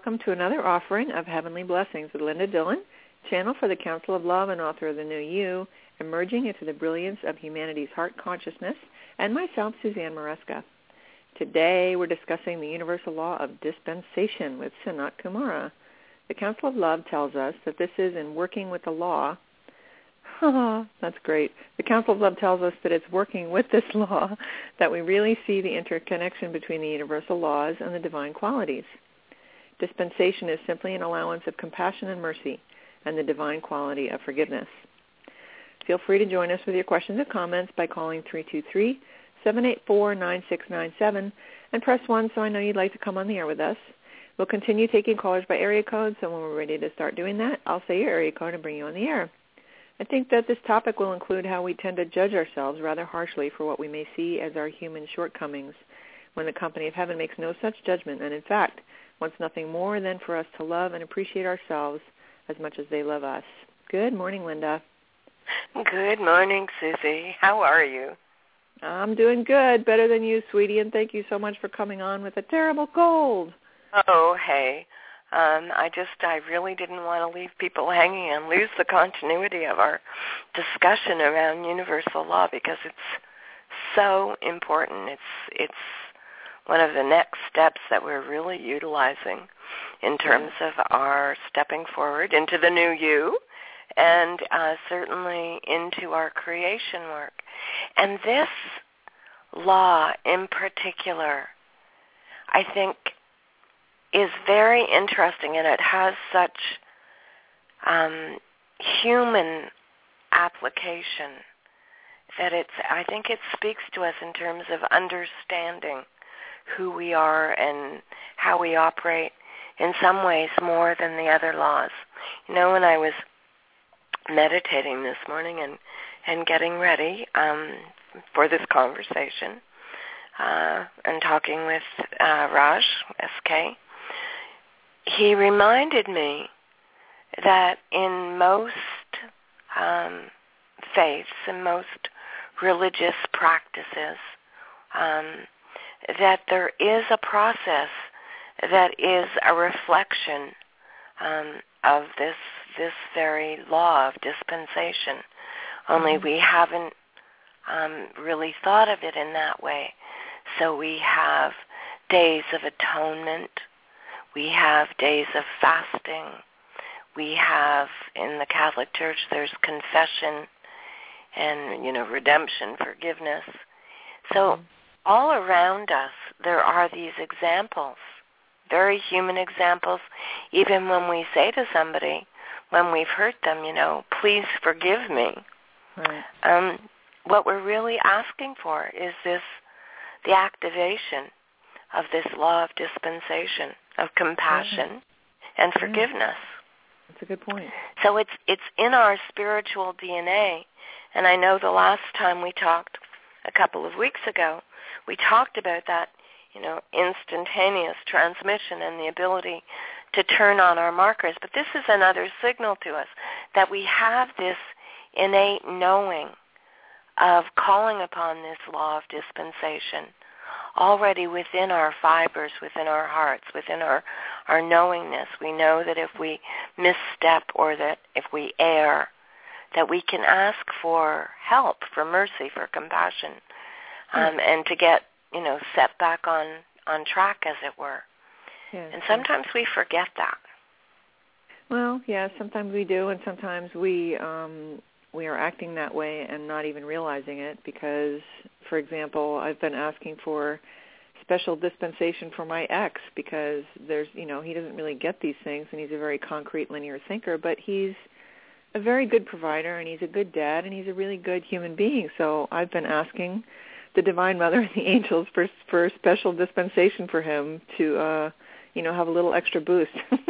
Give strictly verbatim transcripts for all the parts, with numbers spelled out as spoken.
welcome to another offering of Heavenly Blessings with Linda Dillon, channel for the Council of Love and author of The New You, Emerging into the Brilliance of Humanity's Heart Consciousness, and myself, Suzanne Maresca. Today we're discussing the universal law of dispensation with Sanat Kumara. The Council of Love tells us that this is in working with the law. That's great. The Council of Love tells us that it's working with this law that we really see the interconnection between the universal laws and the divine qualities. Dispensation is simply an allowance of compassion and mercy and the divine quality of forgiveness. Feel free to join us with your questions or comments by calling three two three, seven eight four, nine six nine seven and press one so I know you'd like to come on the air with us. We'll continue taking callers by area code, so when we're ready to start doing that, I'll say your area code and bring you on the air. I think that this topic will include how we tend to judge ourselves rather harshly for what we may see as our human shortcomings, when the company of heaven makes no such judgment and, in fact, wants nothing more than for us to love and appreciate ourselves as much as they love us. Good morning, Linda. Good morning, Susie. How are you? I'm doing good, better than you, sweetie, and thank you so much for coming on with a terrible cold. Oh, hey. Um, I just, I really didn't want to leave people hanging and lose the continuity of our discussion around universal law because it's so important. It's, it's one of the next steps that we're really utilizing in terms of our stepping forward into the new you and uh, certainly into our creation work. And this law in particular, I think, is very interesting, and it has such um, human application that it's, I think it speaks to us in terms of understanding who we are and how we operate in some ways more than the other laws. You know, when I was meditating this morning and, and getting ready um, for this conversation uh, and talking with uh, Raj, S K, he reminded me that in most um, faiths and most religious practices, um, that there is a process that is a reflection um, of this this very law of dispensation. Only we haven't um, really thought of it in that way. So we have days of atonement. We have days of fasting. We have, in the Catholic Church, there's confession and, you know, redemption, forgiveness. So all around us, there are these examples, very human examples, even when we say to somebody, when we've hurt them, you know, please forgive me. Right. Um, what we're really asking for is this, the activation of this law of dispensation, of compassion yeah. and forgiveness. Yeah. That's a good point. So it's it's in our spiritual D N A. And I know the last time we talked, a couple of weeks ago, we talked about that, you know, instantaneous transmission and the ability to turn on our markers. But this is another signal to us that we have this innate knowing of calling upon this law of dispensation already within our fibers, within our hearts, within our, our knowingness. We know that if we misstep or that if we err, that we can ask for help, for mercy, for compassion, um, and to get, you know, set back on, on track, as it were. Yeah, and sometimes yeah. we forget that. Well, yeah, sometimes we do, and sometimes we um, we are acting that way and not even realizing it because, for example, I've been asking for special dispensation for my ex because there's, you know, he doesn't really get these things, and he's a very concrete, linear thinker, but he's a very good provider, and he's a good dad, and he's a really good human being. So I've been asking the Divine Mother and the angels for for special dispensation for him to, uh, you know, have a little extra boost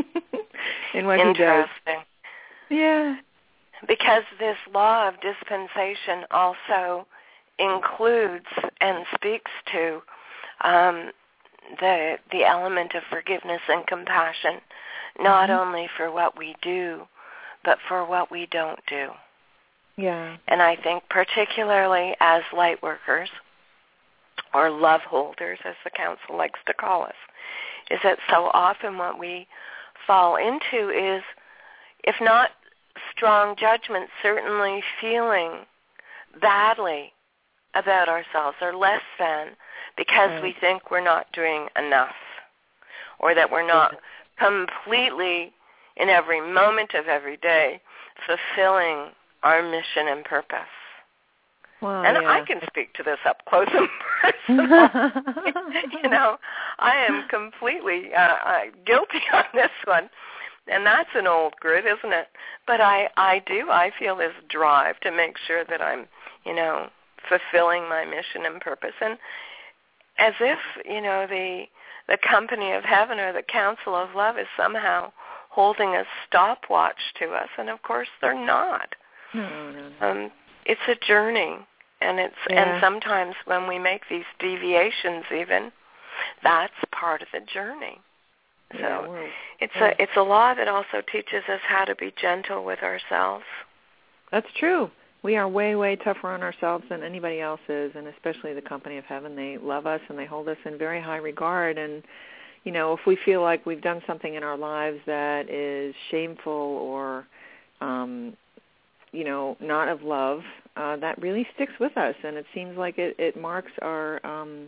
in what he does. Interesting. Yeah. Because this law of dispensation also includes and speaks to um, the the element of forgiveness and compassion, not mm-hmm. only for what we do, but for what we don't do. Yeah. And I think particularly as light workers, or love holders, as the Council likes to call us, is that so often what we fall into is, if not strong judgment, certainly feeling badly about ourselves or less than, because right. we think we're not doing enough, or that we're not completely, in every moment of every day, fulfilling our mission and purpose. Well, and yeah. I can speak to this up close and personal. You know, I am completely uh, uh, guilty on this one. And that's an old grid, isn't it? But I, I do. I feel this drive to make sure that I'm, you know, fulfilling my mission and purpose. And as if, you know, the the company of heaven or the council of love is somehow holding a stopwatch to us. And, of course, they're not. No, no, no. Um, it's a journey. And it's yeah. and sometimes when we make these deviations even, that's part of the journey. So yeah, well, it's yeah. a it's a law that also teaches us how to be gentle with ourselves. That's true. We are way, way tougher on ourselves than anybody else is, and especially the company of heaven. They love us and they hold us in very high regard. And, you know, if we feel like we've done something in our lives that is shameful or, um, you know, not of love, uh, that really sticks with us. And it seems like it, it marks our um,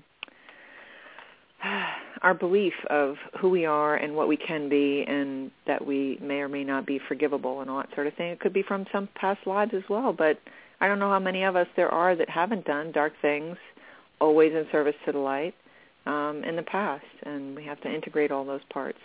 our belief of who we are and what we can be, and that we may or may not be forgivable and all that sort of thing. It could be from some past lives as well, but I don't know how many of us there are that haven't done dark things, always in service to the light, um, in the past, and we have to integrate all those parts.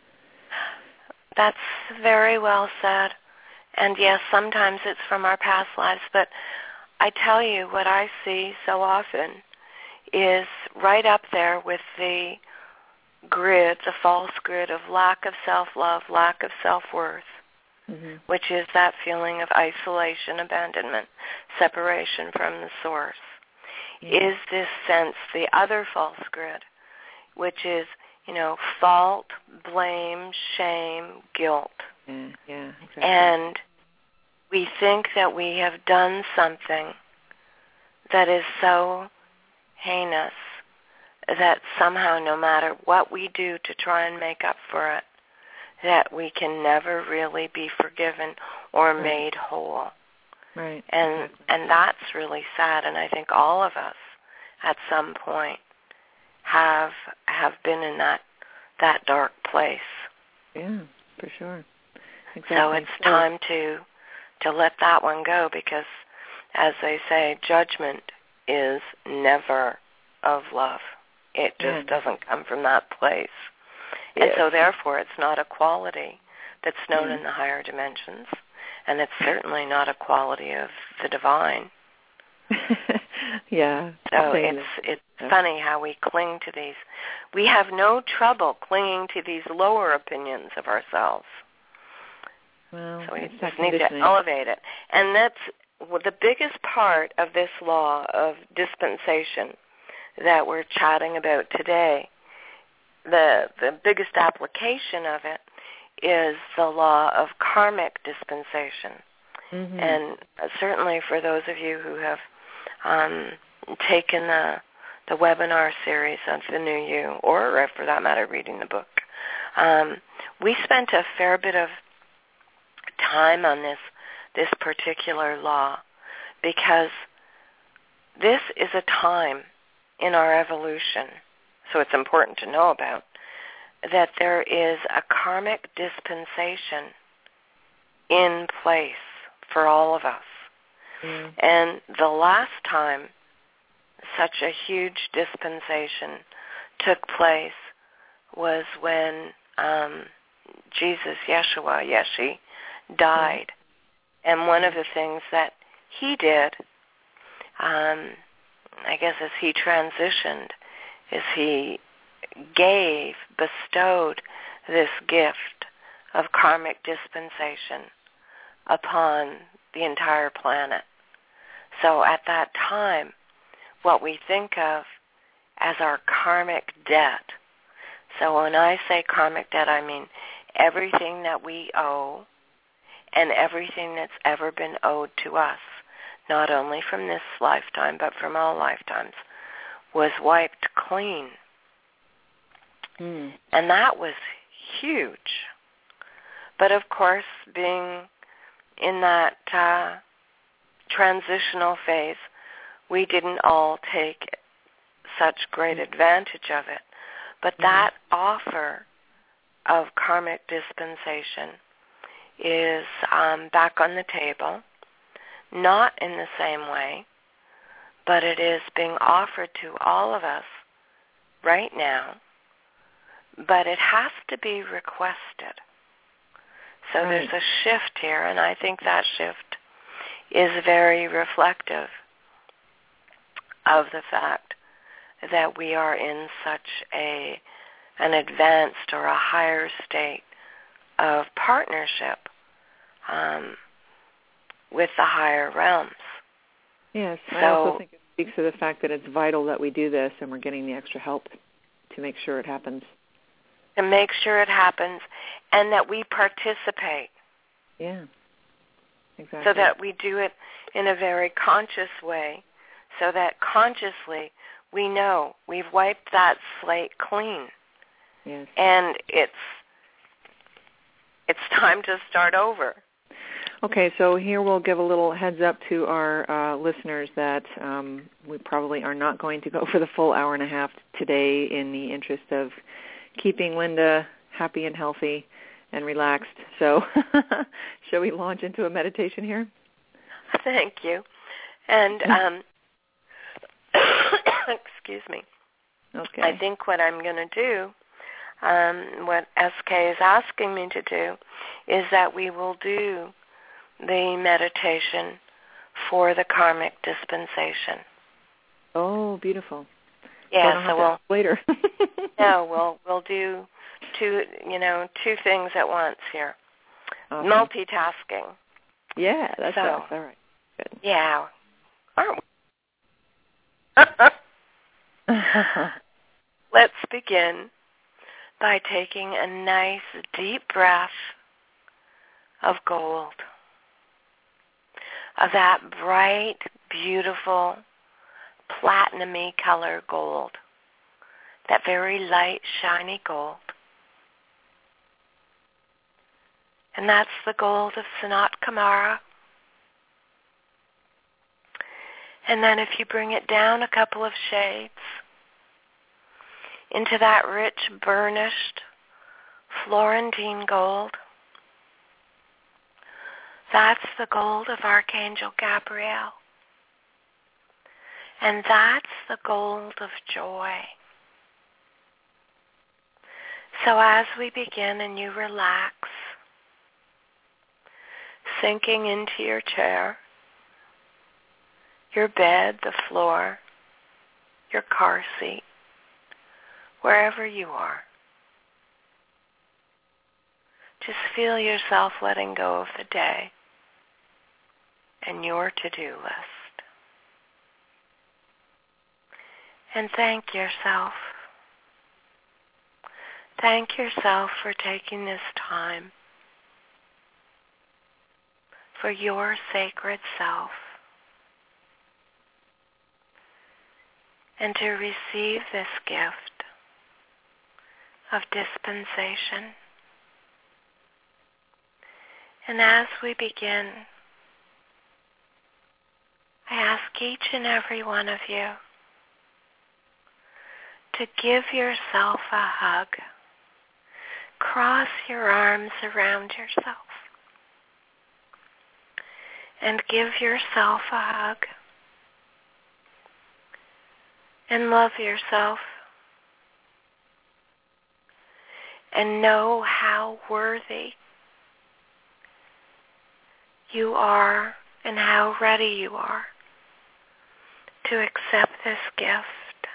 That's very well said. And yes, sometimes it's from our past lives, but I tell you what I see so often is right up there with the grid, the false grid of lack of self-love, lack of self-worth, mm-hmm. which is that feeling of isolation, abandonment, separation from the source, yeah. is this sense, the other false grid, which is, you know, fault, blame, shame, guilt. Yeah, yeah, exactly. And we think that we have done something that is so heinous that somehow no matter what we do to try and make up for it, that we can never really be forgiven or right. made whole. Right. And exactly. and that's really sad, and I think all of us at some point have have been in that that dark place. Yeah, for sure. Exactly. So it's so, time to to let that one go, because as they say, judgment is never of love. It just yeah. doesn't come from that place. Yes. And so therefore it's not a quality that's known mm. in the higher dimensions, and it's certainly not a quality of the divine. yeah. So it's it's yeah. funny how we cling to these. We have no trouble clinging to these lower opinions of ourselves. Well, so we just need to elevate it. And that's well, the biggest part of this law of dispensation that we're chatting about today. The the biggest application of it is the law of karmic dispensation. Mm-hmm. And certainly for those of you who have um, taken the the webinar series of the New You, or for that matter, reading the book, um, we spent a fair bit of time on this this particular law, because this is a time in our evolution, so it's important to know about, that there is a karmic dispensation in place for all of us. Mm. And the last time such a huge dispensation took place was when um, Jesus, Yeshua, Yeshi, died. Mm. And one of the things that he did, um, I guess as he transitioned, is he gave, bestowed this gift of karmic dispensation upon the entire planet. So at that time, what we think of as our karmic debt, so when I say karmic debt, I mean everything that we owe and everything that's ever been owed to us, not only from this lifetime but from all lifetimes, was wiped clean. Mm. And that was huge. But of course, being in that uh, transitional phase, we didn't all take such great advantage of it. But mm-hmm. that offer of karmic dispensation is um, back on the table, not in the same way, but it is being offered to all of us right now, but it has to be requested. So right. there's a shift here, and I think that shift is very reflective of the fact that we are in such a an advanced or a higher state of partnership um, with the higher realms. Yes, so, I also think it speaks to the fact that it's vital that we do this and we're getting the extra help to make sure it happens. To make sure it happens and that we participate. Yeah, exactly. So that we do it in a very conscious way, so that consciously we know we've wiped that slate clean. Yes. And it's it's time to start over. Okay, so here we'll give a little heads up to our uh, listeners that um, we probably are not going to go for the full hour and a half today in the interest of keeping Linda happy and healthy and relaxed. So shall we launch into a meditation here? Thank you. And um, excuse me. Okay. I think what I'm going to do, um, what S K is asking me to do, is that we will do the meditation for the karmic dispensation. Oh, beautiful. Yeah, so we'll later. no, we'll we'll do two, you know, two things at once here. Awesome. Multitasking. Yeah, that's so, us. All right. Good. Yeah. Aren't we? Let's begin by taking a nice deep breath of gold, of that bright, beautiful, platinum-y color gold, that very light, shiny gold. And that's the gold of Sanat Kumara. And then if you bring it down a couple of shades into that rich, burnished Florentine gold, that's the gold of Archangel Gabriel. And that's the gold of joy. So as we begin and you relax, sinking into your chair, your bed, the floor, your car seat, wherever you are, just feel yourself letting go of the day and your to-do list. And thank yourself. Thank yourself for taking this time for your sacred self and to receive this gift of dispensation. And as we begin, I ask each and every one of you to give yourself a hug. Cross your arms around yourself and give yourself a hug. And love yourself. And know how worthy you are and how ready you are to accept this gift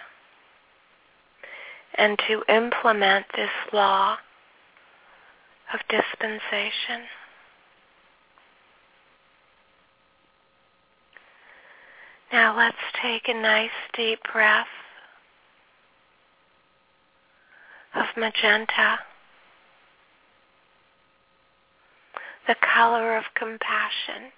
and to implement this law of dispensation. Now let's take a nice deep breath of magenta, the color of compassion,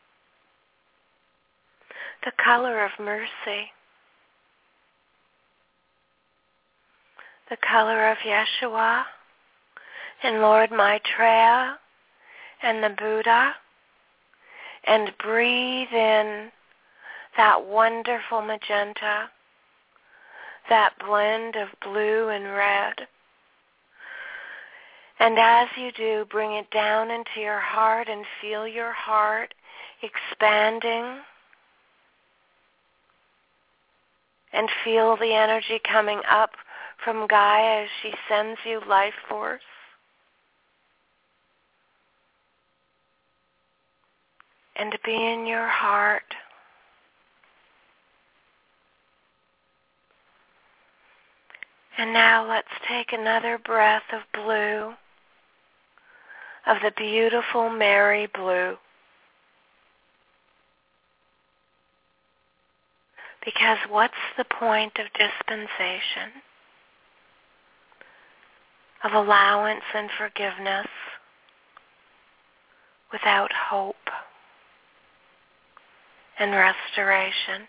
the color of mercy, the color of Yeshua and Lord Maitreya and the Buddha, and breathe in that wonderful magenta, that blend of blue and red. And as you do, bring it down into your heart and feel your heart expanding. And feel the energy coming up from Gaia as she sends you life force. And be in your heart. And now let's take another breath of blue, of the beautiful Mary blue. Because what's the point of dispensation, of allowance and forgiveness, without hope and restoration?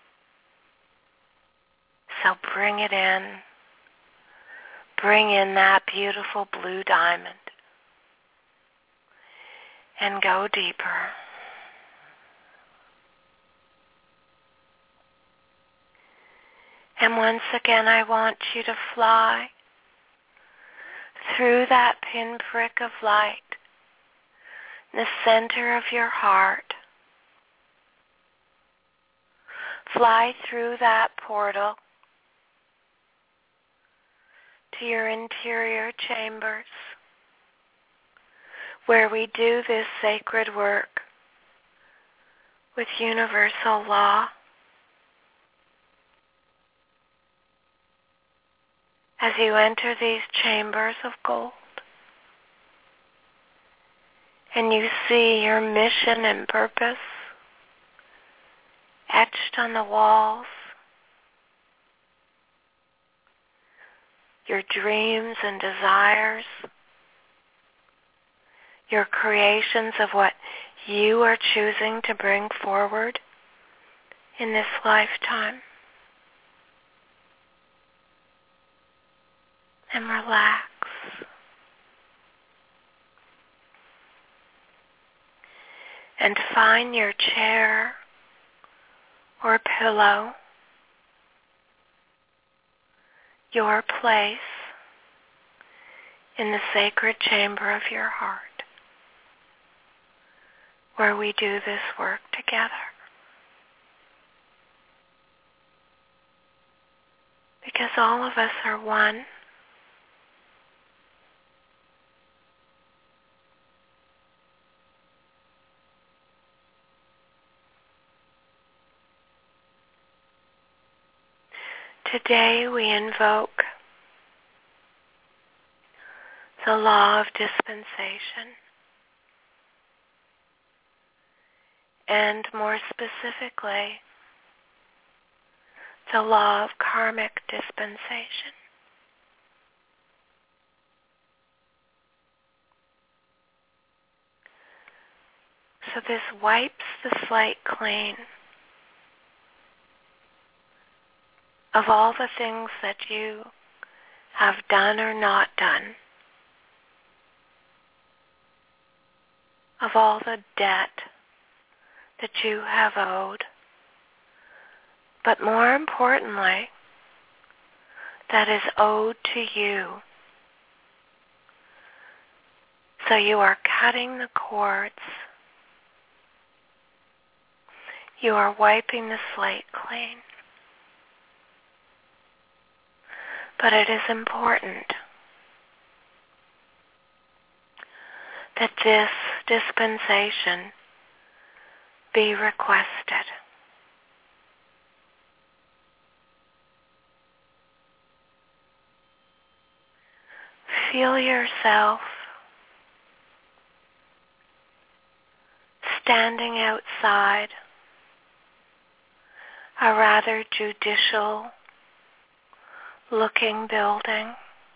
So bring it in. Bring in that beautiful blue diamond and go deeper. And once again, I want you to fly through that pinprick of light in the center of your heart. Fly through that portal to your interior chambers, where we do this sacred work with universal law. As you enter these chambers of gold, and you see your mission and purpose etched on the walls, your dreams and desires, your creations of what you are choosing to bring forward in this lifetime. And relax. And find your chair or pillow, your place in the sacred chamber of your heart, where we do this work together. Because all of us are one. Today we invoke the law of dispensation, and more specifically, the law of karmic dispensation. So this wipes the slate clean of all the things that you have done or not done, of all the debt that you have owed, but more importantly, that is owed to you. So you are cutting the cords. You are wiping the slate clean. But it is important that this dispensation be requested. Feel yourself standing outside a rather judicial looking building.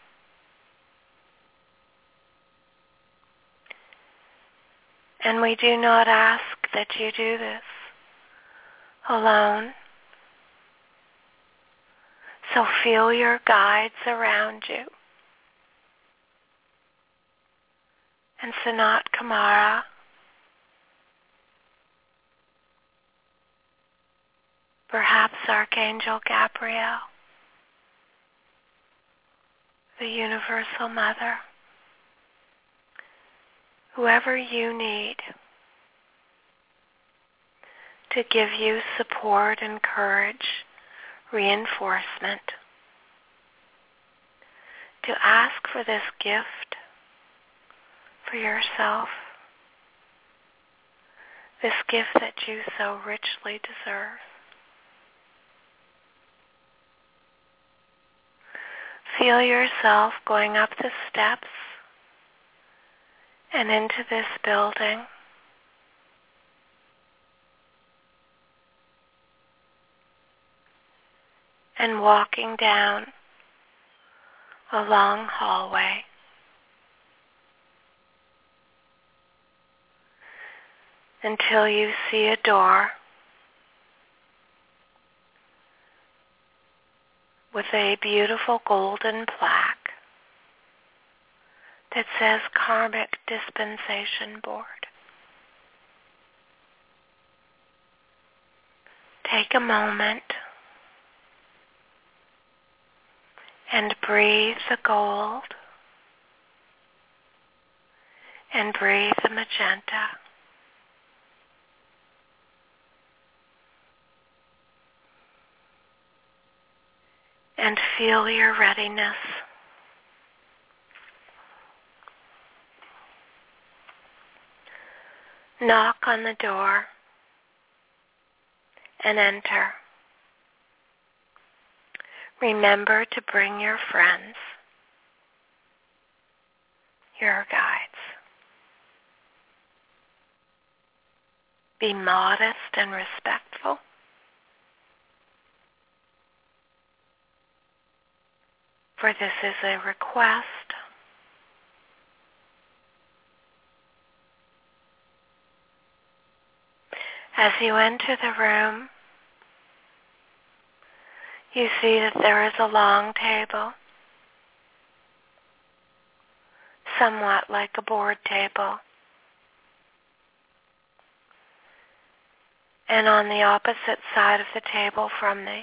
And we do not ask that you do this alone. So feel your guides around you. And Sanat Kumara, perhaps Archangel Gabriel, the Universal Mother, whoever you need to give you support and courage, reinforcement, to ask for this gift for yourself, this gift that you so richly deserve. Feel yourself going up the steps and into this building. And walking down a long hallway. Until you see a door with a beautiful golden plaque that says Karmic Dispensation Board. Take a moment and breathe the gold and breathe the magenta. And feel your readiness. Knock on the door and enter. Remember to bring your friends, your guides. Be modest and respectful. For this is a request. As you enter the room, you see that there is a long table, somewhat like a board table. And on the opposite side of the table from the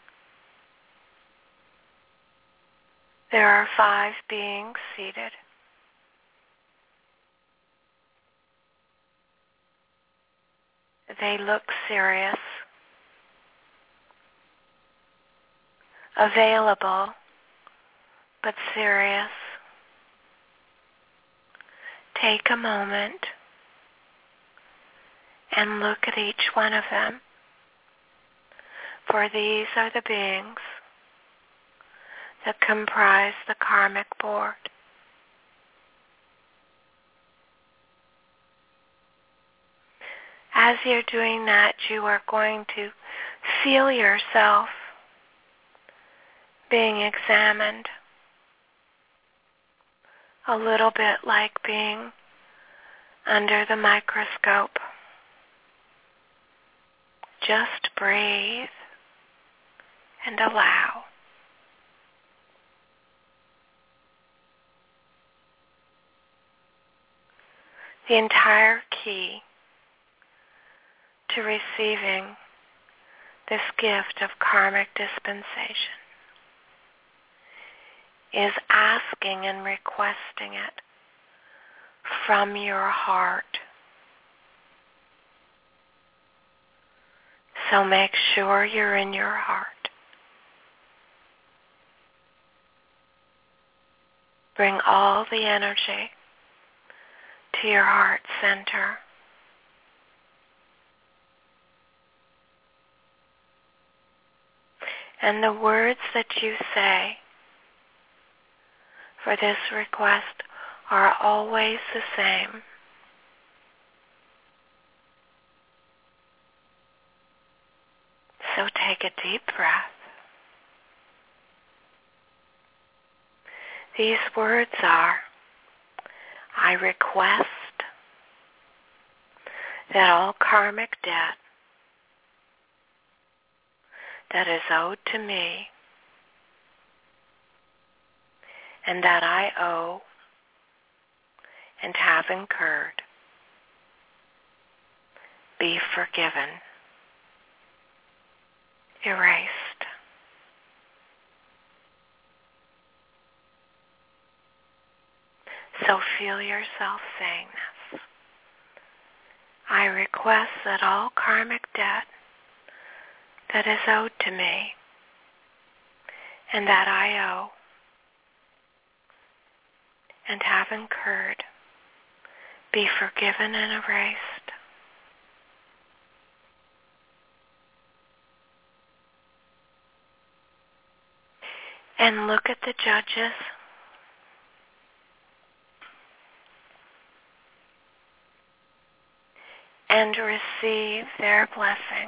there are five beings seated. They look serious, available, but serious. Take a moment and look at each one of them, for these are the beings that comprise the karmic board. As you're doing that, you are going to feel yourself being examined, a little bit like being under the microscope. Just breathe and allow. The entire key to receiving this gift of karmic dispensation is asking and requesting it from your heart. So make sure you're in your heart. Bring all the energy to your heart center. And the words that you say for this request are always the same. So take a deep breath. These words are, I request that all karmic debt that is owed to me and that I owe and have incurred, be forgiven, erased. So feel yourself saying this. I request that all karmic debt that is owed to me and that I owe and have incurred be forgiven and erased. And look at the judges and receive their blessing.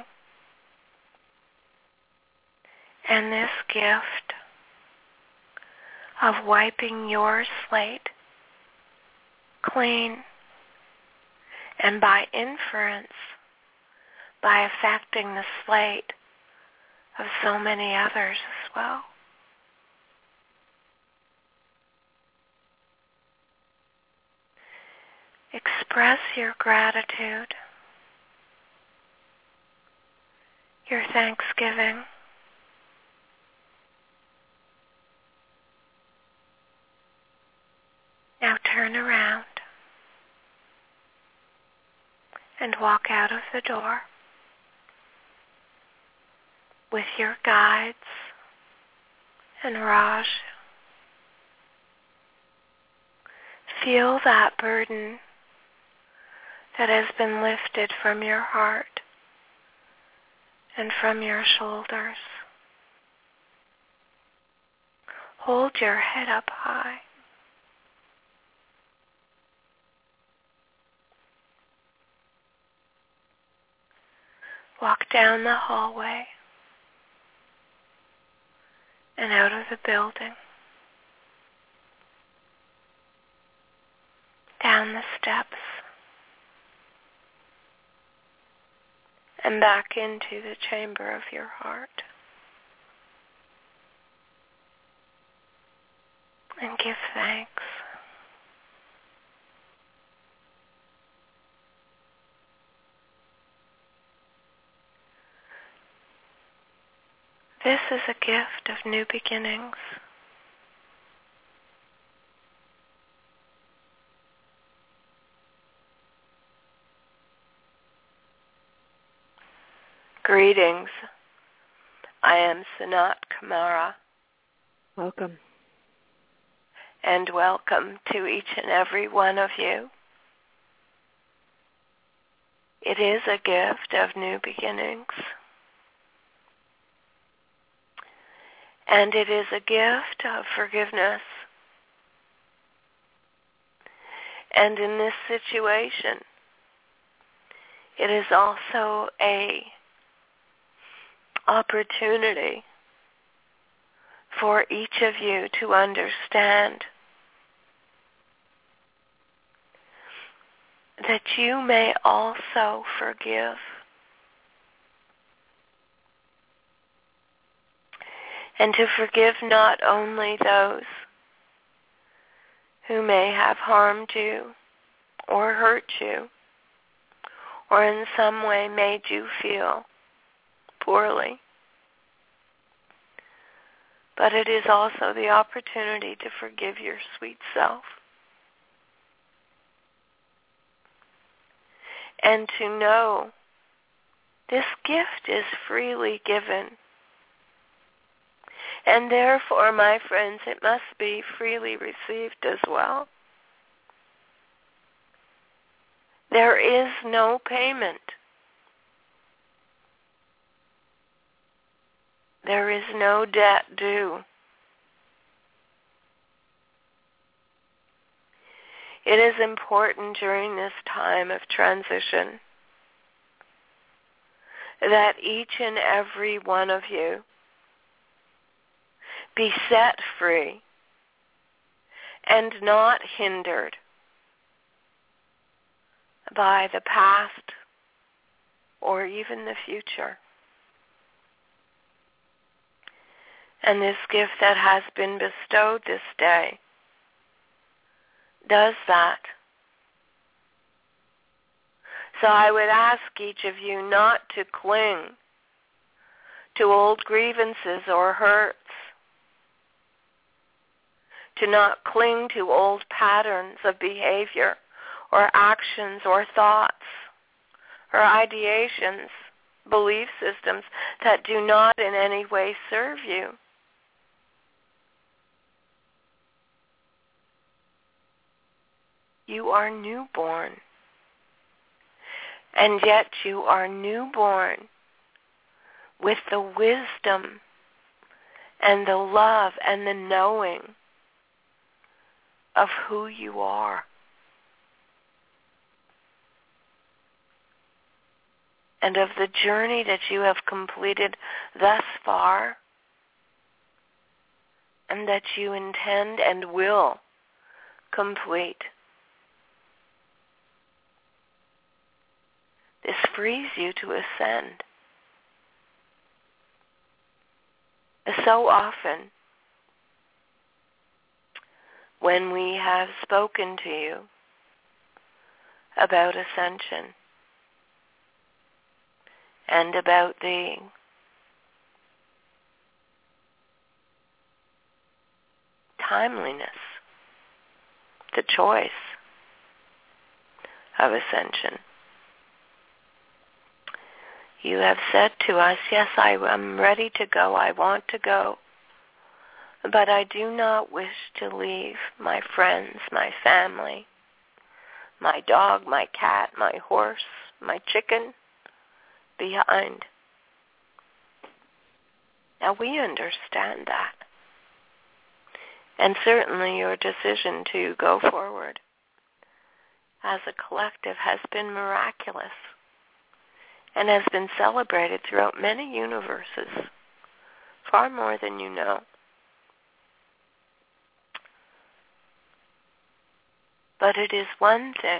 And this gift of wiping your slate clean, and by inference, by affecting the slate of so many others as well. Express your gratitude, your thanksgiving. Now turn around and walk out of the door with your guides and Raj. Feel that burden that has been lifted from your heart and from your shoulders. Hold your head up high. Walk down the hallway and out of the building, down the steps, and back into the chamber of your heart. And give thanks. This is a gift of new beginnings. Greetings. I am Sanat Kumara. Welcome. And welcome to each and every one of you. It is a gift of new beginnings. And it is a gift of forgiveness. And in this situation, it is also a opportunity for each of you to understand that you may also forgive. And to forgive not only those who may have harmed you or hurt you or in some way made you feel poorly, but it is also the opportunity to forgive your sweet self and to know this gift is freely given. And therefore, my friends, it must be freely received as well. There is no payment. There is no debt due. It is important during this time of transition that each and every one of you be set free and not hindered by the past or even the future. And this gift that has been bestowed this day does that. So I would ask each of you not to cling to old grievances or hurts, to not cling to old patterns of behavior or actions or thoughts or ideations, belief systems that do not in any way serve you. You are newborn, and yet you are newborn with the wisdom and the love and the knowing of who you are. And of the journey that you have completed thus far, and that you intend and will complete. This frees you to ascend. So often, when we have spoken to you about ascension and about the timeliness, the choice of ascension, you have said to us, yes, I am ready to go, I want to go, but I do not wish to leave my friends, my family, my dog, my cat, my horse, my chicken behind. Now we understand that. And certainly your decision to go forward as a collective has been miraculous and has been celebrated throughout many universes, far more than you know. But it is one thing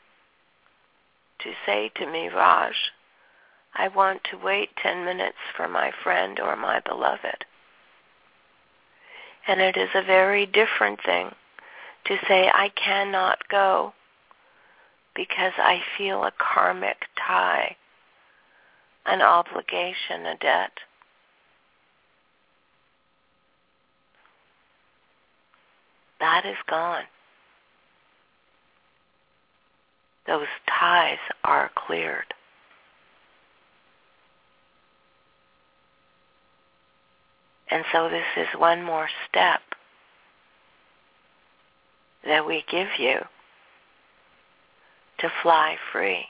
to say to me, Raj, I want to wait ten minutes for my friend or my beloved. And it is a very different thing to say, I cannot go because I feel a karmic tie, an obligation, a debt. That is gone. Those ties are cleared. And so this is one more step that we give you to fly free.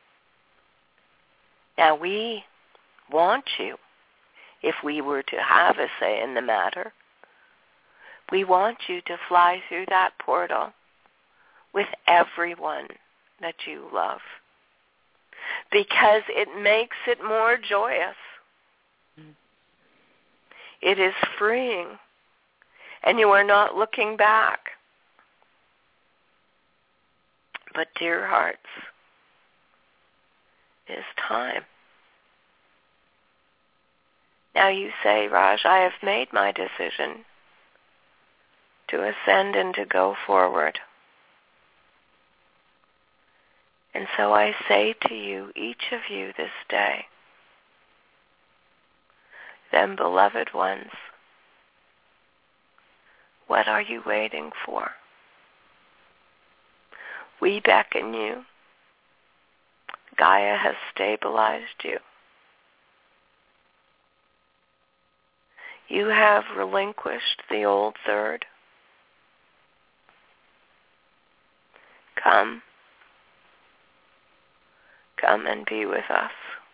Now we want you, if we were to have a say in the matter, we want you to fly through that portal with everyone that you love, because it makes it more joyous. Mm. It is freeing, and you are not looking back. But dear hearts, it is time. Now you say, Raj, I have made my decision to ascend and to go forward. And so I say to you, each of you this day, then beloved ones, what are you waiting for? We beckon you. Gaia has stabilized you. You have relinquished the old third. Come. Come and be with us.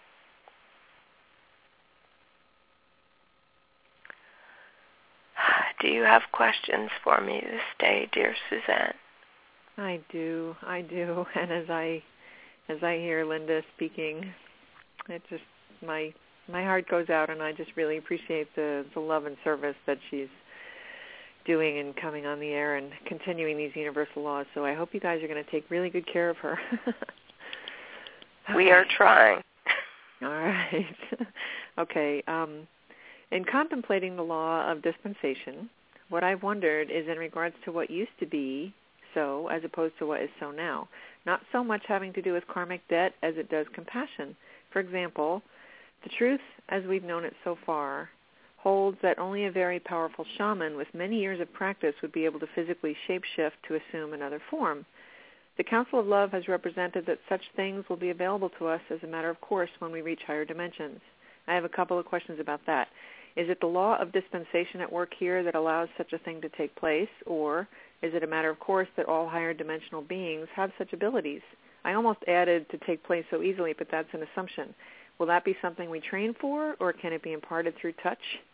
Do you have questions for me this day, dear Suzanne? I do, I do. And as I as I hear Linda speaking, it just my my heart goes out, and I just really appreciate the, the love and service that she's doing and coming on the air and continuing these universal laws. So I hope you guys are going to take really good care of her. We are trying. All right. Okay. Um, in contemplating the law of dispensation, what I've wondered is in regards to what used to be so as opposed to what is so now. Not so much having to do with karmic debt as it does compassion. For example, the truth as we've known it so far holds that only a very powerful shaman with many years of practice would be able to physically shapeshift to assume another form. The Council of Love has represented that such things will be available to us as a matter of course when we reach higher dimensions. I have a couple of questions about that. Is it the law of dispensation at work here that allows such a thing to take place, or is it a matter of course that all higher dimensional beings have such abilities? I almost added to take place so easily, but that's an assumption. Will that be something we train for, or can it be imparted through touch?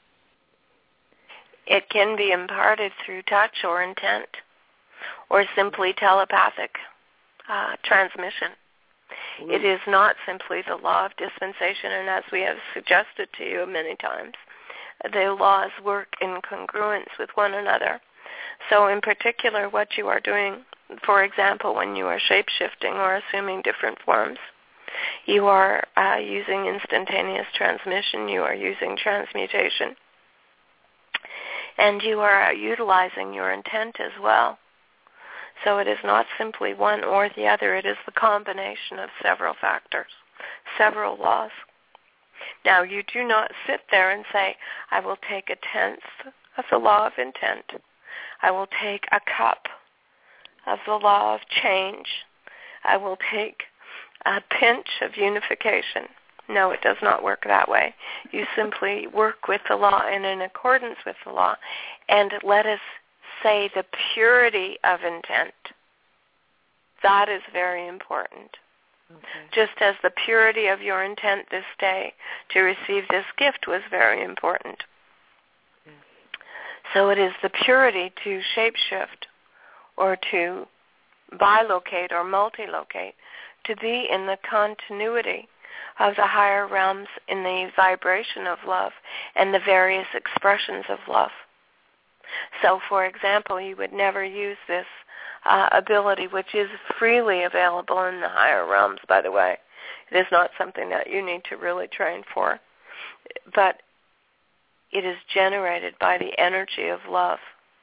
It can be imparted through touch or intent, or simply telepathic uh, transmission. Ooh. It is not simply the law of dispensation, and as we have suggested to you many times, the laws work in congruence with one another. So in particular, what you are doing, for example, when you are shape-shifting or assuming different forms, you are uh, using instantaneous transmission, you are using transmutation, and you are utilizing your intent as well. So it is not simply one or the other. It is the combination of several factors, several laws. Now, you do not sit there and say, I will take a tenth of the law of intent. I will take a cup of the law of change. I will take a pinch of unification. No, it does not work that way. You simply work with the law and in accordance with the law, and let us say the purity of intent. That is very important. Okay. Just as the purity of your intent this day to receive this gift was very important. Yes. So it is the purity to shapeshift or to bilocate or multilocate, to be in the continuity of the higher realms in the vibration of love and the various expressions of love. So, for example, you would never use this uh, ability, which is freely available in the higher realms, by the way. It is not something that you need to really train for, but it is generated by the energy of love.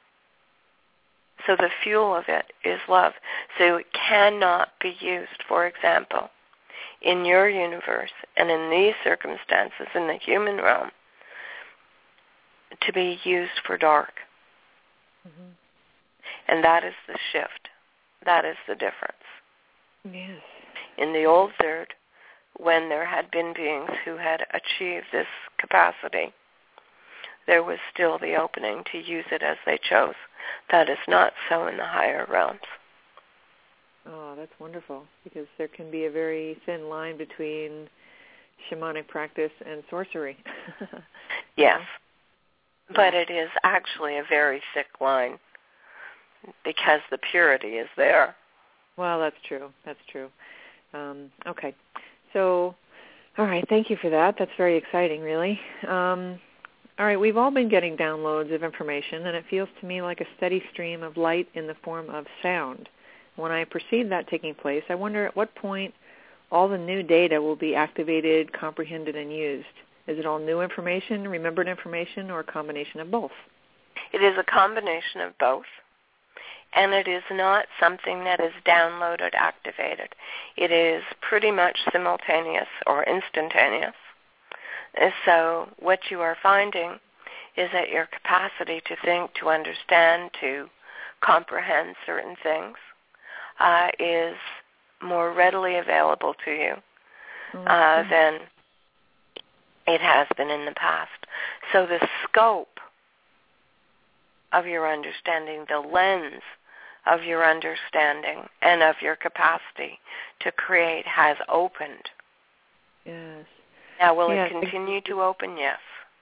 So the fuel of it is love. So it cannot be used, for example, in your universe and in these circumstances in the human realm to be used for dark. Mm-hmm. And that is the shift. That is the difference. Yes. In the old third, when there had been beings who had achieved this capacity, there was still the opening to use it as they chose. That is not so in the higher realms. Oh, that's wonderful, because there can be a very thin line between shamanic practice and sorcery. Yes, but it is actually a very thick line because the purity is there. Well, that's true. That's true. Um, okay. So, all right, thank you for that. That's very exciting, really. Um, all right, we've all been getting downloads of information, and it feels to me like a steady stream of light in the form of sound. When I perceive that taking place, I wonder at what point all the new data will be activated, comprehended, and used. Is it all new information, remembered information, or a combination of both? It is a combination of both, and it is not something that is downloaded, activated. It is pretty much simultaneous or instantaneous. And so what you are finding is that your capacity to think, to understand, to comprehend certain things uh, is more readily available to you uh, mm-hmm. than it has been in the past. So the scope of your understanding, the lens of your understanding and of your capacity to create has opened. Yes. Now, will yes. it continue to open? Yes.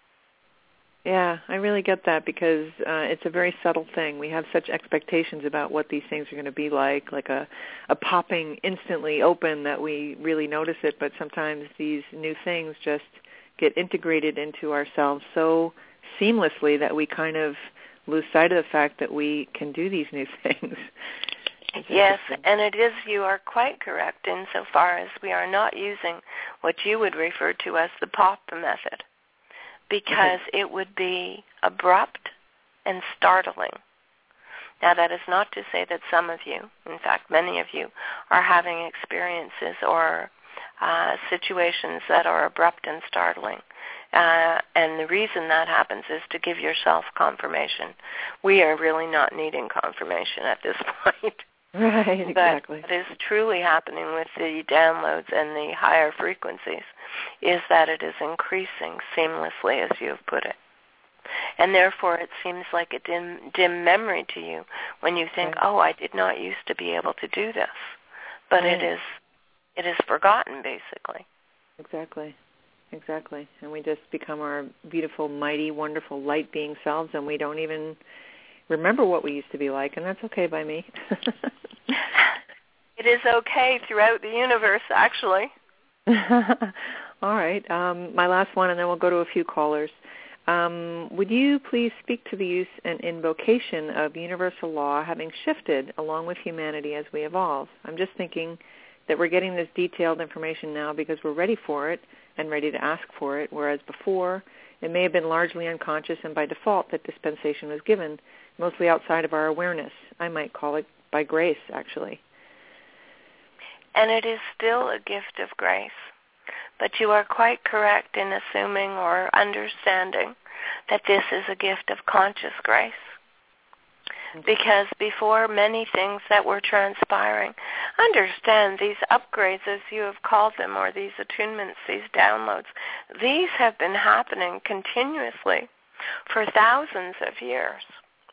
Yeah, I really get that, because uh, it's a very subtle thing. We have such expectations about what these things are going to be like, like a, a popping instantly open that we really notice it, but sometimes these new things just get integrated into ourselves so seamlessly that we kind of lose sight of the fact that we can do these new things. Yes, and it is, you are quite correct insofar as we are not using what you would refer to as the pop method, because it would be abrupt and startling. Now, that is not to say that some of you, in fact, many of you, are having experiences or uh, situations that are abrupt and startling. Uh, and the reason that happens is to give yourself confirmation. We are really not needing confirmation at this point. Right, exactly. But what is truly happening with the downloads and the higher frequencies is that it is increasing seamlessly, as you have put it. And therefore it seems like a dim, dim memory to you when you think, right. oh, I did not used to be able to do this. But right. it is it is forgotten, basically. Exactly. Exactly. And we just become our beautiful, mighty, wonderful, light-being selves, and we don't even remember what we used to be like, and that's okay by me. It is okay throughout the universe, actually. All right. Um, my last one, and then we'll go to a few callers. Um, would you please speak to the use and invocation of universal law having shifted along with humanity as we evolve? I'm just thinking that we're getting this detailed information now because we're ready for it and ready to ask for it, whereas before it may have been largely unconscious and by default that dispensation was given, mostly outside of our awareness. I might call it by grace, actually. And it is still a gift of grace. But you are quite correct in assuming or understanding that this is a gift of conscious grace. Because before many things that were transpiring, understand these upgrades, as you have called them, or these attunements, these downloads, these have been happening continuously for thousands of years.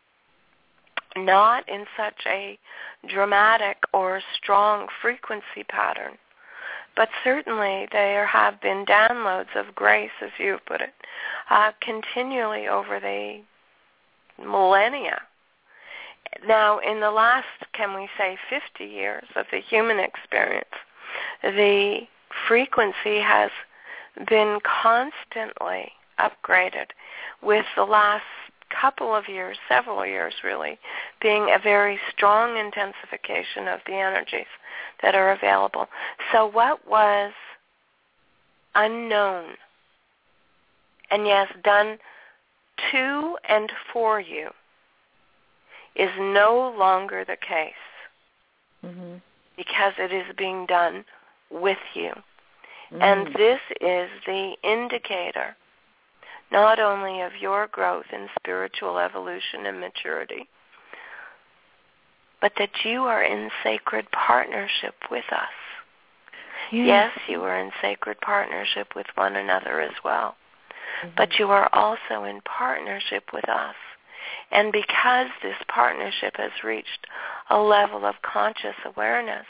Not in such a dramatic or strong frequency pattern. But certainly there have been downloads of grace, as you put it, uh, continually over the millennia. Now, in the last, can we say, fifty years of the human experience, the frequency has been constantly upgraded, with the last couple of years, several years really, being a very strong intensification of the energies that are available. So what was unknown, and yes, done to and for you, is no longer the case, mm-hmm. because it is being done with you. Mm. And this is the indicator not only of your growth in spiritual evolution and maturity, but that you are in sacred partnership with us. Yeah. Yes, you are in sacred partnership with one another as well, mm-hmm. but you are also in partnership with us. And because this partnership has reached a level of conscious awareness,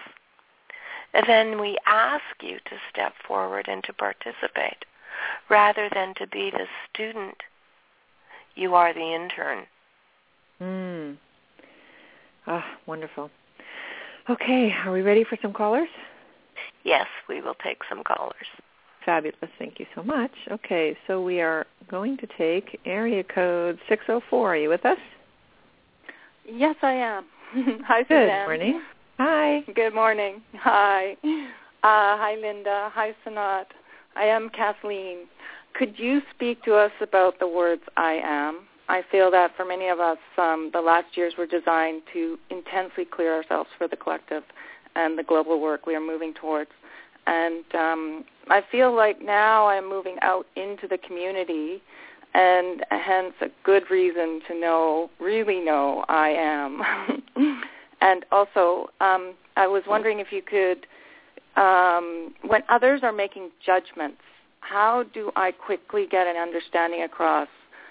then we ask you to step forward and to participate. Rather than to be the student, you are the intern. Mm. Ah, wonderful. Okay, are we ready for some callers? Yes, we will take some callers. Fabulous. Thank you so much. Okay, so we are going to take area code six oh four. Are you with us? Yes, I am. Hi, Good Suzanne. morning. Hi. Good morning. Hi. Uh, hi, Linda. Hi, Sanat. I am Kathleen. Could you speak to us about the words I am? I feel that for many of us, um, the last years were designed to intensely clear ourselves for the collective and the global work we are moving towards. And um, I feel like now I'm moving out into the community, and hence a good reason to know, really know I am. And also, um, I was wondering if you could, um, when others are making judgments, how do I quickly get an understanding across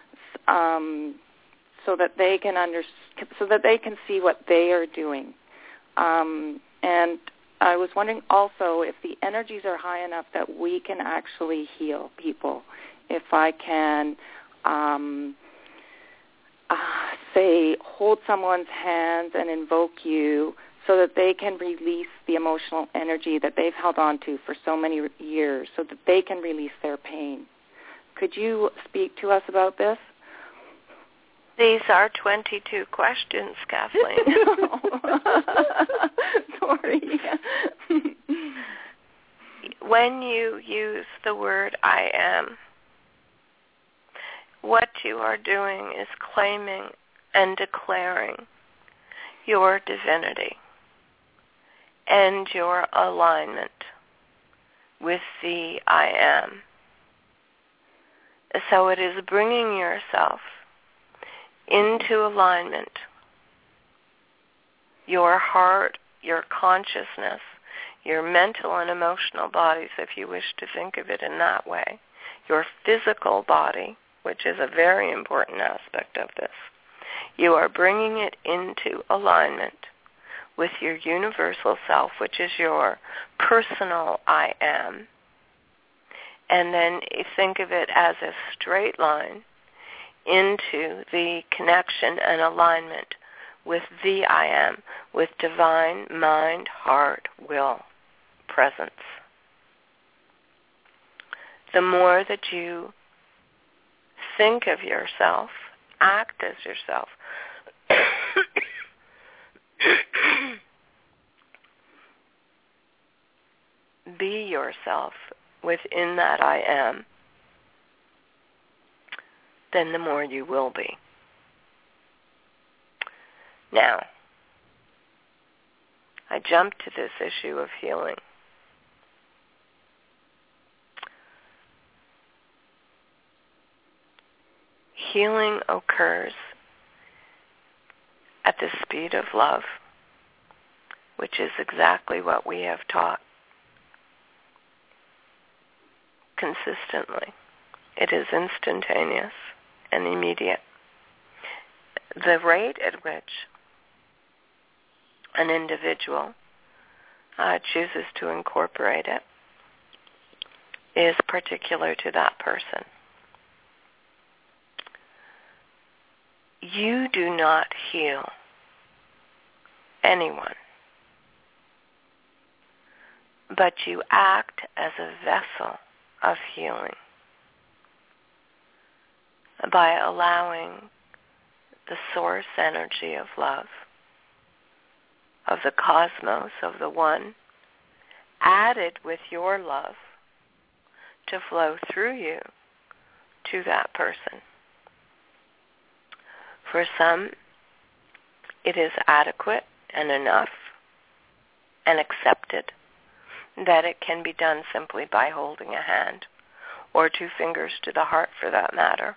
um, so that they can under, so that they can see what they are doing? Um, and I was wondering also if the energies are high enough that we can actually heal people. If I can, um, uh, say, hold someone's hands and invoke you so that they can release the emotional energy that they've held on to for so many years, so that they can release their pain. Could you speak to us about this? These are twenty-two questions, Kathleen. Sorry. When you use the word I am, what you are doing is claiming and declaring your divinity and your alignment with the I am. So it is bringing yourself into alignment, your heart, your consciousness, your mental and emotional bodies, if you wish to think of it in that way, your physical body, which is a very important aspect of this. You are bringing it into alignment with your universal self, which is your personal I am. And then you think of it as a straight line into the connection and alignment with the I am, with divine mind, heart, will, presence. The more that you think of yourself, act as yourself, be yourself within that I am, then the more you will be. Now, I jump to this issue of healing. Healing occurs at the speed of love, which is exactly what we have taught consistently. It is instantaneous and immediate. The rate at which an individual uh, chooses to incorporate it is particular to that person. You do not heal anyone, but you act as a vessel of healing by allowing the source energy of love, of the cosmos, of the one, added with your love to flow through you to that person. For some, it is adequate and enough and accepted that it can be done simply by holding a hand, or two fingers to the heart for that matter.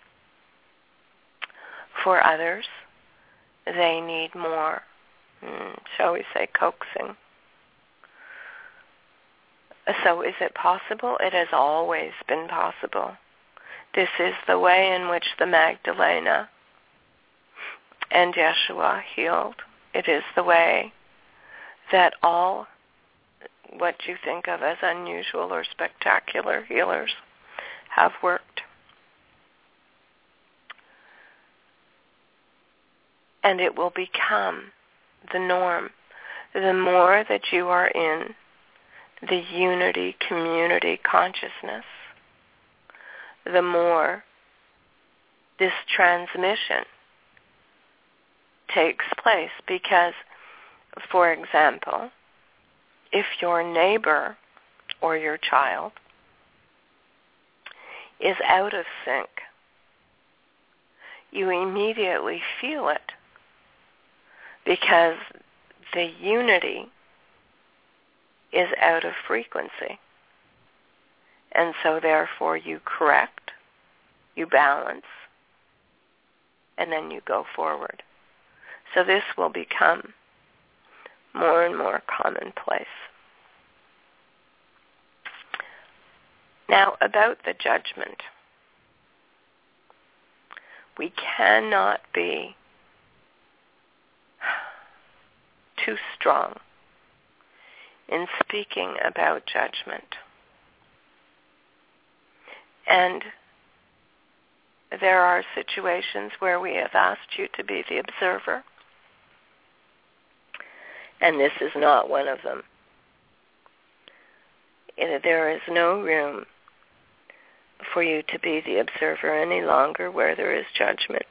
For others, they need more, shall we say, coaxing. So is it possible? It has always been possible. This is the way in which the Magdalena and Yeshua healed. It is the way that all what you think of as unusual or spectacular healers have worked. And it will become the norm. The more that you are in the unity, community consciousness, the more this transmission takes place. Because, for example, if your neighbor or your child is out of sync, you immediately feel it, because the unity is out of frequency. And so therefore you correct, you balance, and then you go forward. So this will become more and more commonplace. Now, about the judgment. We cannot be too strong in speaking about judgment. And there are situations where we have asked you to be the observer, and this is not one of them. There is no room for you to be the observer any longer where there is judgment.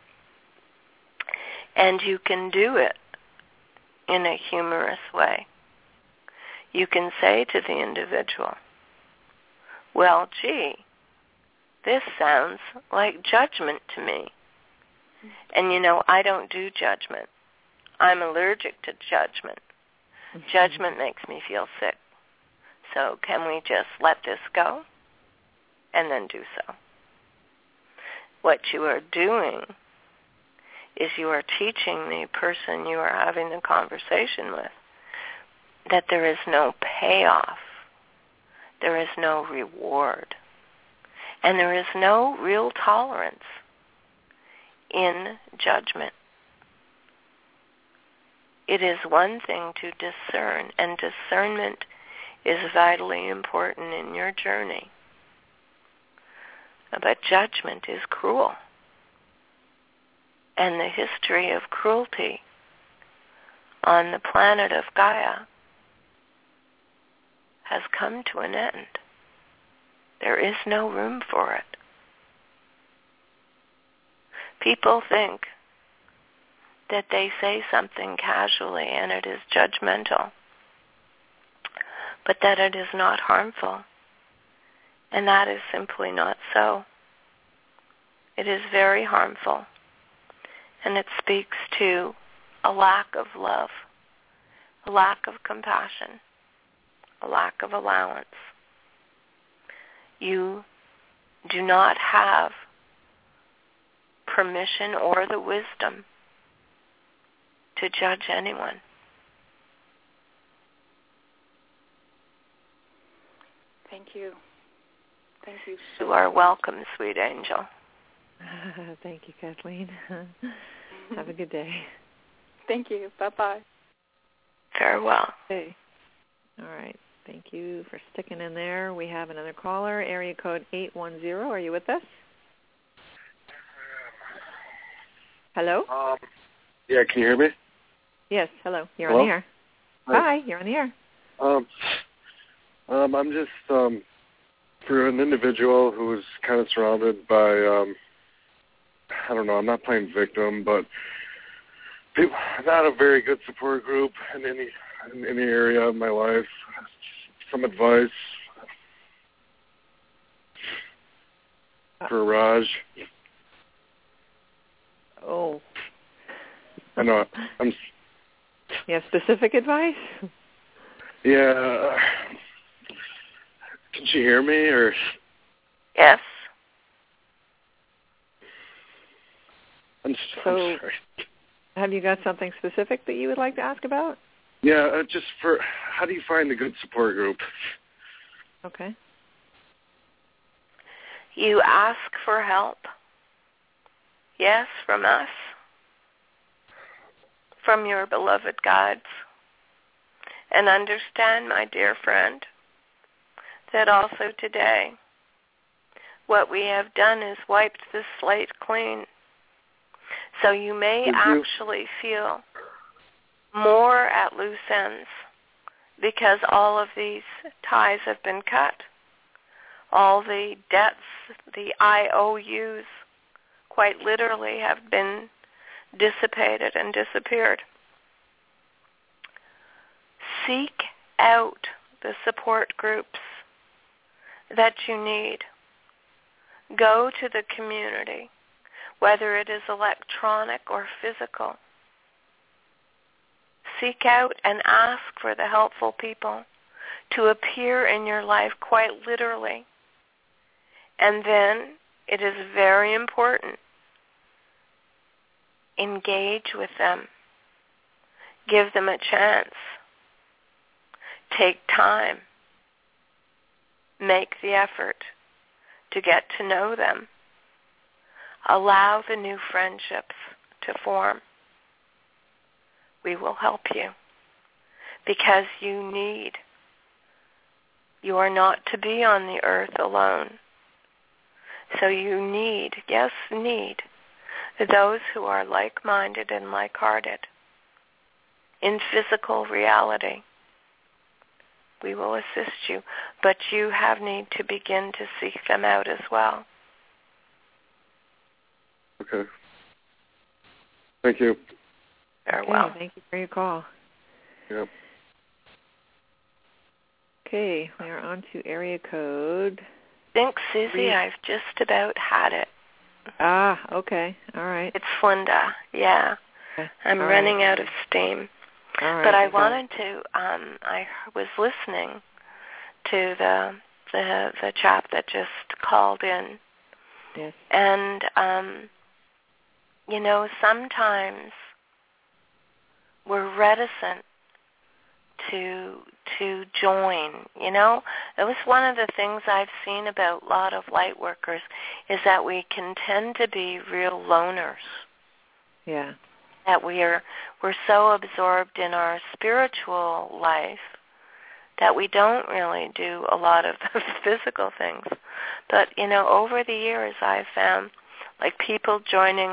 And you can do it in a humorous way. You can say to the individual, well, gee, this sounds like judgment to me. And you know, I don't do judgment. I'm allergic to judgment. Judgment makes me feel sick. So can we just let this go and then do so? What you are doing is you are teaching the person you are having the conversation with that there is no payoff, there is no reward, and there is no real tolerance in judgment. It is one thing to discern, and discernment is vitally important in your journey. But judgment is cruel. And the history of cruelty on the planet of Gaia has come to an end. There is no room for it. People think that they say something casually and it is judgmental, but that it is not harmful. And that is simply not so. It is very harmful. And it speaks to a lack of love, a lack of compassion, a lack of allowance. You do not have permission or the wisdom to judge anyone. Thank you. Thank you so You are welcome, sweet angel. Thank you, Kathleen. Have a good day. Thank you. Bye-bye. Farewell. Okay. All right. Thank you for sticking in there. We have another caller, area code eight one zero. Are you with us? Hello? Um, yeah, can you hear me? Yes, hello. You're Hello? on the air. Hi. Hi, you're on the air. Um, um, I'm just, um, for an individual who is kind of surrounded by, um, I don't know, I'm not playing victim, but people, not a very good support group in any in any area of my life. Some advice for Raj. Oh. I know. I'm. You have specific advice? Yeah. Can she hear me or? Yes. I'm, so, I'm sorry. Have you got something specific that you would like to ask about? Yeah, uh, just for, how do you find a good support group? Okay. You ask for help. Yes, from us. From your beloved guides. And understand, my dear friend, that also today what we have done is wiped the slate clean. So you may Thank actually you. feel more at loose ends because all of these ties have been cut. All the debts, the I O Us, quite literally have been dissipated and disappeared. Seek out the support groups that you need. Go to the community, whether it is electronic or physical. Seek out and ask for the helpful people to appear in your life quite literally. And then it is very important. Engage with them. Give them a chance. Take time. Make the effort to get to know them. Allow the new friendships to form. We will help you because you need. You are not to be on the earth alone. So you need, yes, need, those who are like-minded and like-hearted in physical reality. We will assist you, but you have need to begin to seek them out as well. Okay. Thank you. Very okay, well. Thank you for your call. Yep. Okay, we are on to area code. Think, Susie, I've just about had it. Ah, okay. All right. It's Linda, yeah. I'm All running right. out of steam. All right. But I okay. wanted to, um, I was listening to the, the the chap that just called in. Yes. And, um, you know, sometimes we're reticent to to join, you know. It was one of the things I've seen about a lot of light workers is that we can tend to be real loners. Yeah. That we are we're so absorbed in our spiritual life that we don't really do a lot of the physical things. But, you know, over the years I've found like people joining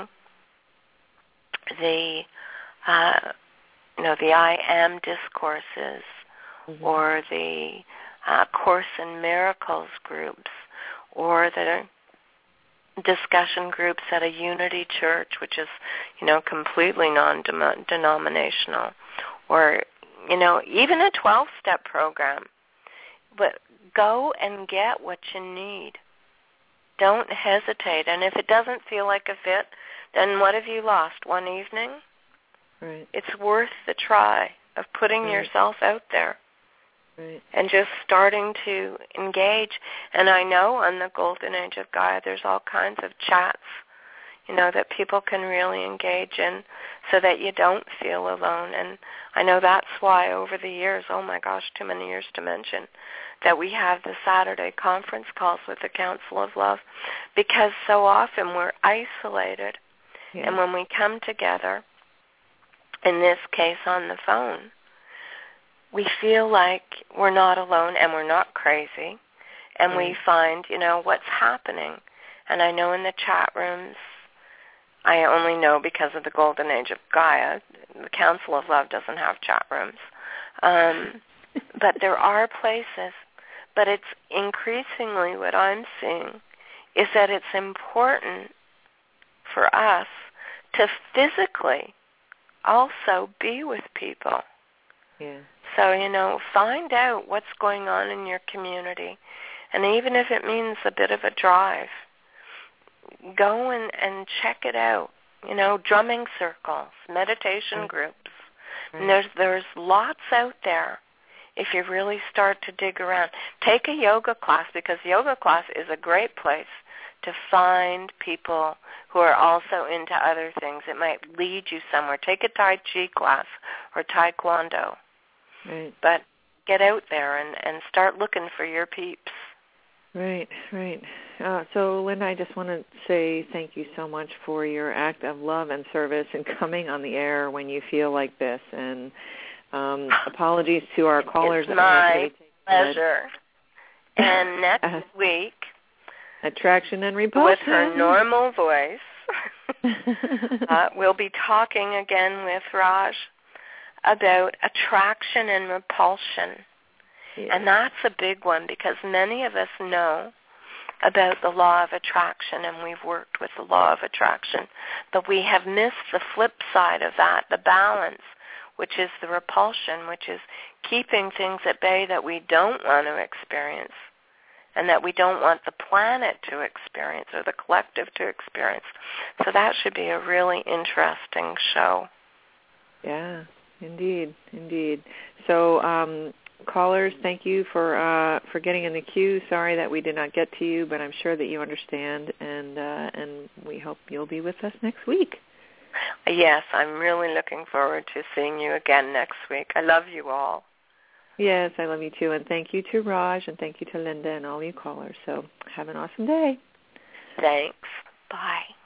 the uh you know, the I Am discourses, mm-hmm. or the uh, Course in Miracles groups, or the discussion groups at a Unity Church, which is, you know, completely non-denominational, or, you know, even a twelve-step program. But go and get what you need. Don't hesitate. And if it doesn't feel like a fit, then what have you lost? One evening? Right. It's worth the try of putting right. yourself out there right. and just starting to engage. And I know on the Golden Age of Gaia there's all kinds of chats, you know, that people can really engage in so that you don't feel alone. And I know that's why over the years, oh my gosh, too many years to mention, that we have the Saturday conference calls with the Council of Love, because so often we're isolated. Yeah. And when we come together, in this case on the phone, we feel like we're not alone and we're not crazy, and right. we find, you know, what's happening. And I know in the chat rooms, I only know because of the Golden Age of Gaia, the Council of Love doesn't have chat rooms. Um, but there are places, but it's increasingly what I'm seeing is that it's important for us to physically also be with people. Yeah. So, you know, find out what's going on in your community. And even if it means a bit of a drive, go and, and check it out. You know, drumming circles, meditation right. groups. Right. And there's there's lots out there if you really start to dig around. Take a yoga class, because yoga class is a great place to find people who are also into other things. It might lead you somewhere. Take a Tai Chi class or Taekwondo. Right. But get out there and, and start looking for your peeps. Right, right. Uh, so, Linda, I just want to say thank you so much for your act of love and service and coming on the air when you feel like this. And um, apologies to our callers. It's my pleasure. And next uh, week, Attraction and Repulsion. With her normal voice, uh, we'll be talking again with Raj about attraction and repulsion. Yeah. And that's a big one, because many of us know about the law of attraction, and we've worked with the law of attraction, but we have missed the flip side of that, the balance, which is the repulsion, which is keeping things at bay that we don't want to experience and that we don't want the planet to experience or the collective to experience. So that should be a really interesting show. Yeah, indeed, indeed. So, um, callers, thank you for uh, for getting in the queue. Sorry that we did not get to you, but I'm sure that you understand, and uh, and we hope you'll be with us next week. Yes, I'm really looking forward to seeing you again next week. I love you all. Yes, I love you too, and thank you to Raj, and thank you to Linda and all you callers. So have an awesome day. Thanks. Bye.